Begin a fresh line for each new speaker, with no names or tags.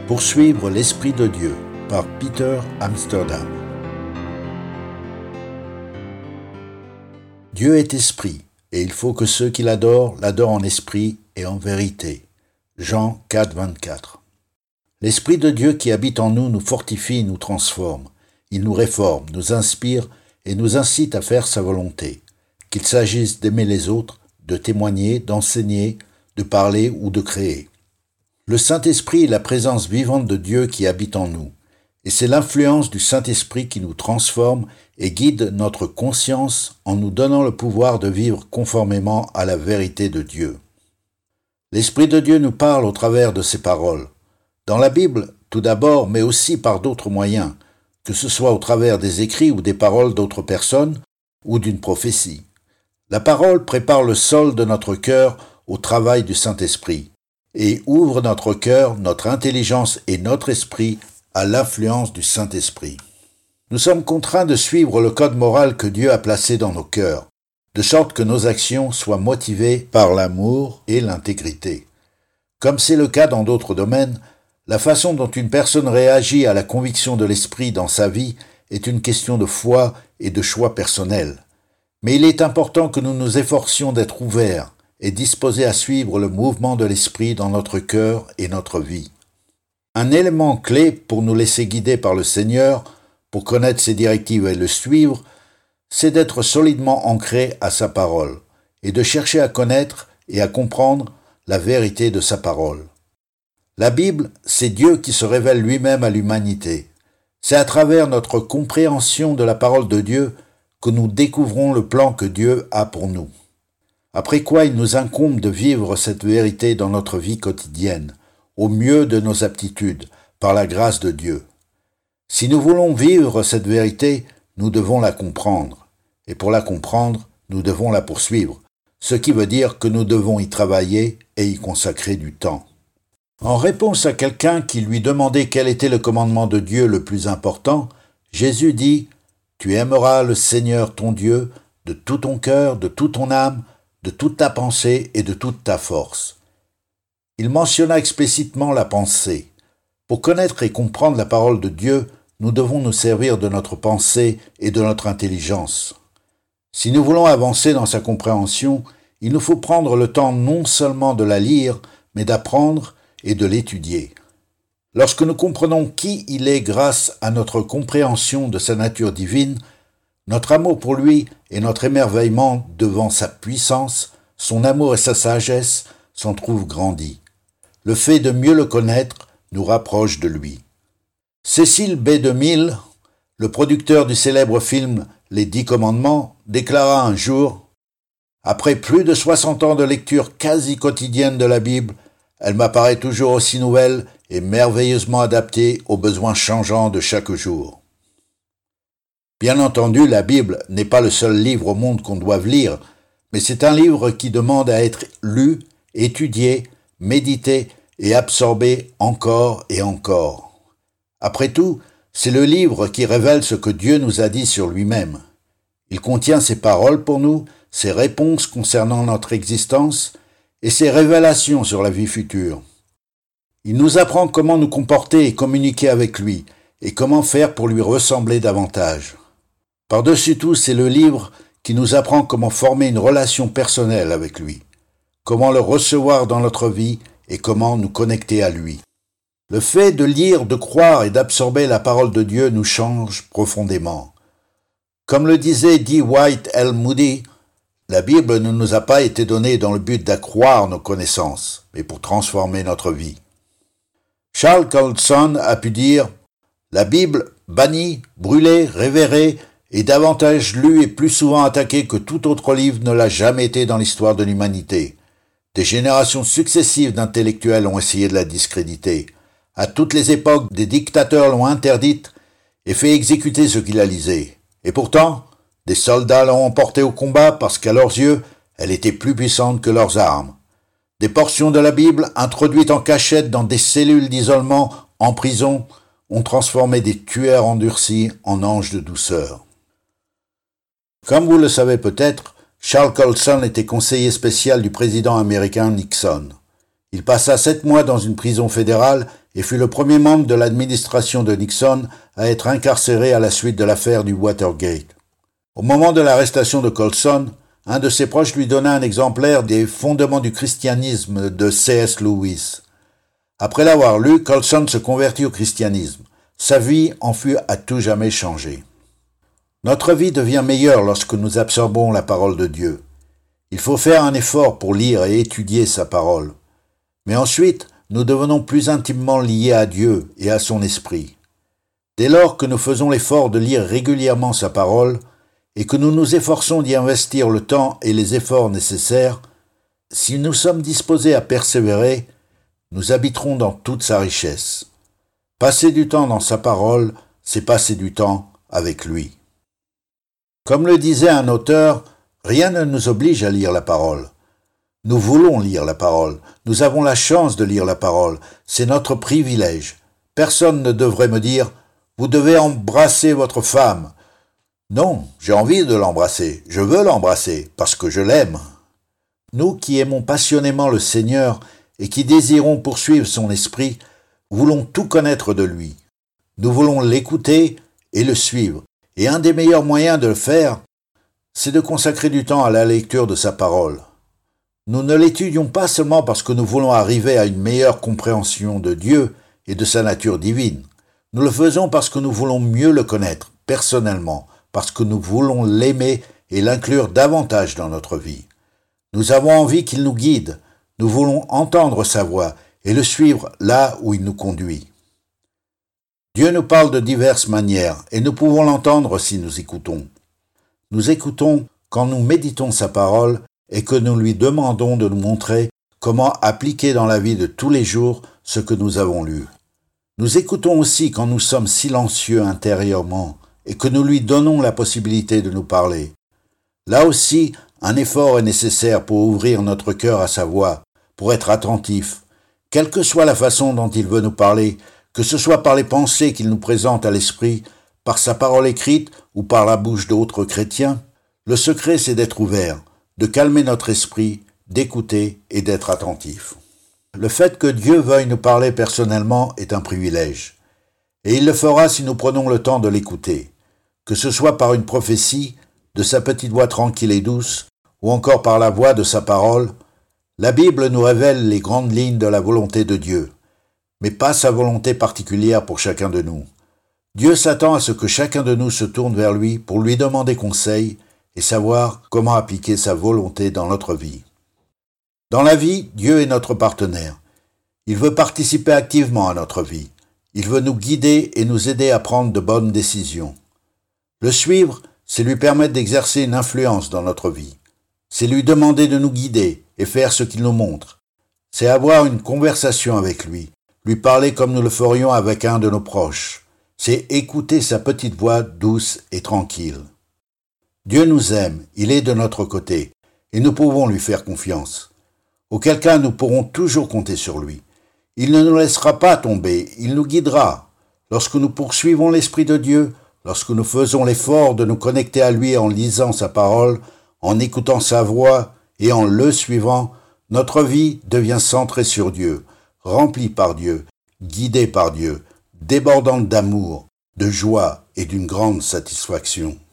Poursuivre l'Esprit de Dieu par Peter Amsterdam. Dieu est esprit, et il faut que ceux qui l'adorent en esprit et en vérité. Jean 4, 24. L'Esprit de Dieu qui habite en nous fortifie et nous transforme. Il nous réforme, nous inspire et nous incite à faire sa volonté. Qu'il s'agisse d'aimer les autres, de témoigner, d'enseigner, de parler ou de créer. Le Saint-Esprit est la présence vivante de Dieu qui habite en nous, et c'est l'influence du Saint-Esprit qui nous transforme et guide notre conscience en nous donnant le pouvoir de vivre conformément à la vérité de Dieu. L'Esprit de Dieu nous parle au travers de ses paroles. Dans la Bible, tout d'abord, mais aussi par d'autres moyens, que ce soit au travers des écrits ou des paroles d'autres personnes ou d'une prophétie. La parole prépare le sol de notre cœur au travail du Saint-Esprit et ouvre notre cœur, notre intelligence et notre esprit à l'influence du Saint-Esprit. Nous sommes contraints de suivre le code moral que Dieu a placé dans nos cœurs, de sorte que nos actions soient motivées par l'amour et l'intégrité. Comme c'est le cas dans d'autres domaines, la façon dont une personne réagit à la conviction de l'Esprit dans sa vie est une question de foi et de choix personnel. Mais il est important que nous nous efforcions d'être ouverts et disposés à suivre le mouvement de l'Esprit dans notre cœur et notre vie. Un élément clé pour nous laisser guider par le Seigneur, pour connaître ses directives et le suivre, c'est d'être solidement ancré à sa parole et de chercher à connaître et à comprendre la vérité de sa parole. La Bible, c'est Dieu qui se révèle lui-même à l'humanité. C'est à travers notre compréhension de la parole de Dieu que nous découvrons le plan que Dieu a pour nous. Après quoi il nous incombe de vivre cette vérité dans notre vie quotidienne, au mieux de nos aptitudes, par la grâce de Dieu. Si nous voulons vivre cette vérité, nous devons la comprendre. Et pour la comprendre, nous devons la poursuivre, ce qui veut dire que nous devons y travailler et y consacrer du temps. En réponse à quelqu'un qui lui demandait quel était le commandement de Dieu le plus important, Jésus dit « Tu aimeras le Seigneur ton Dieu de tout ton cœur, de toute ton âme, de toute ta pensée et de toute ta force. » Il mentionna explicitement la pensée. Pour connaître et comprendre la parole de Dieu, nous devons nous servir de notre pensée et de notre intelligence. Si nous voulons avancer dans sa compréhension, il nous faut prendre le temps non seulement de la lire, mais d'apprendre et de l'étudier. Lorsque nous comprenons qui il est grâce à notre compréhension de sa nature divine, notre amour pour lui et notre émerveillement devant sa puissance, son amour et sa sagesse s'en trouvent grandis. Le fait de mieux le connaître nous rapproche de lui. Cecil B. DeMille, le producteur du célèbre film Les 10 commandements, déclara un jour « Après plus de 60 ans de lecture quasi quotidienne de la Bible, elle m'apparaît toujours aussi nouvelle et merveilleusement adaptée aux besoins changeants de chaque jour. » Bien entendu, la Bible n'est pas le seul livre au monde qu'on doive lire, mais c'est un livre qui demande à être lu, étudié, médité et absorbé encore et encore. Après tout, c'est le livre qui révèle ce que Dieu nous a dit sur lui-même. Il contient ses paroles pour nous, ses réponses concernant notre existence et ses révélations sur la vie future. Il nous apprend comment nous comporter et communiquer avec lui et comment faire pour lui ressembler davantage. Par-dessus tout, c'est le livre qui nous apprend comment former une relation personnelle avec lui, comment le recevoir dans notre vie et comment nous connecter à lui. Le fait de lire, de croire et d'absorber la parole de Dieu nous change profondément. Comme le disait D. White L. Moody, la Bible ne nous a pas été donnée dans le but d'accroître nos connaissances, mais pour transformer notre vie. Charles Colson a pu dire « La Bible, bannie, brûlée, révérée, est davantage lue et plus souvent attaquée que tout autre livre ne l'a jamais été dans l'histoire de l'humanité. Des générations successives d'intellectuels ont essayé de la discréditer. À toutes les époques, des dictateurs l'ont interdite et fait exécuter ceux qui la lisaient. Et pourtant, des soldats l'ont emportée au combat parce qu'à leurs yeux, elle était plus puissante que leurs armes. Des portions de la Bible, introduites en cachette dans des cellules d'isolement, en prison, ont transformé des tueurs endurcis en anges de douceur. Comme vous le savez peut-être, Charles Colson était conseiller spécial du président américain Nixon. Il passa 7 mois dans une prison fédérale et fut le premier membre de l'administration de Nixon à être incarcéré à la suite de l'affaire du Watergate. Au moment de l'arrestation de Colson, un de ses proches lui donna un exemplaire des Fondements du christianisme de C.S. Lewis. Après l'avoir lu, Colson se convertit au christianisme. Sa vie en fut à tout jamais changée. Notre vie devient meilleure lorsque nous absorbons la parole de Dieu. Il faut faire un effort pour lire et étudier sa parole. Mais ensuite, nous devenons plus intimement liés à Dieu et à son esprit. Dès lors que nous faisons l'effort de lire régulièrement sa parole et que nous nous efforçons d'y investir le temps et les efforts nécessaires, si nous sommes disposés à persévérer, nous habiterons dans toute sa richesse. Passer du temps dans sa parole, c'est passer du temps avec lui. Comme le disait un auteur, rien ne nous oblige à lire la parole. Nous voulons lire la parole. Nous avons la chance de lire la parole. C'est notre privilège. Personne ne devrait me dire « Vous devez embrasser votre femme ». Non, j'ai envie de l'embrasser. Je veux l'embrasser parce que je l'aime. Nous qui aimons passionnément le Seigneur et qui désirons poursuivre son esprit, voulons tout connaître de lui. Nous voulons l'écouter et le suivre. Et un des meilleurs moyens de le faire, c'est de consacrer du temps à la lecture de sa parole. Nous ne l'étudions pas seulement parce que nous voulons arriver à une meilleure compréhension de Dieu et de sa nature divine. Nous le faisons parce que nous voulons mieux le connaître, personnellement, parce que nous voulons l'aimer et l'inclure davantage dans notre vie. Nous avons envie qu'il nous guide, nous voulons entendre sa voix et le suivre là où il nous conduit. Dieu nous parle de diverses manières et nous pouvons l'entendre si nous écoutons. Nous écoutons quand nous méditons sa parole et que nous lui demandons de nous montrer comment appliquer dans la vie de tous les jours ce que nous avons lu. Nous écoutons aussi quand nous sommes silencieux intérieurement et que nous lui donnons la possibilité de nous parler. Là aussi, un effort est nécessaire pour ouvrir notre cœur à sa voix, pour être attentif. Quelle que soit la façon dont il veut nous parler, que ce soit par les pensées qu'il nous présente à l'esprit, par sa parole écrite ou par la bouche d'autres chrétiens, le secret c'est d'être ouvert, de calmer notre esprit, d'écouter et d'être attentif. Le fait que Dieu veuille nous parler personnellement est un privilège. Et il le fera si nous prenons le temps de l'écouter, que ce soit par une prophétie, de sa petite voix tranquille et douce, ou encore par la voix de sa parole. La Bible nous révèle les grandes lignes de la volonté de Dieu, mais pas sa volonté particulière pour chacun de nous. Dieu s'attend à ce que chacun de nous se tourne vers lui pour lui demander conseil et savoir comment appliquer sa volonté dans notre vie. Dans la vie, Dieu est notre partenaire. Il veut participer activement à notre vie. Il veut nous guider et nous aider à prendre de bonnes décisions. Le suivre, c'est lui permettre d'exercer une influence dans notre vie. C'est lui demander de nous guider et faire ce qu'il nous montre. C'est avoir une conversation avec lui, lui parler comme nous le ferions avec un de nos proches. C'est écouter sa petite voix douce et tranquille. Dieu nous aime, il est de notre côté, et nous pouvons lui faire confiance. Auquel cas nous pourrons toujours compter sur lui. Il ne nous laissera pas tomber, il nous guidera. Lorsque nous poursuivons l'Esprit de Dieu, lorsque nous faisons l'effort de nous connecter à lui en lisant sa parole, en écoutant sa voix et en le suivant, notre vie devient centrée sur Dieu, remplie par Dieu, guidée par Dieu, débordante d'amour, de joie et d'une grande satisfaction.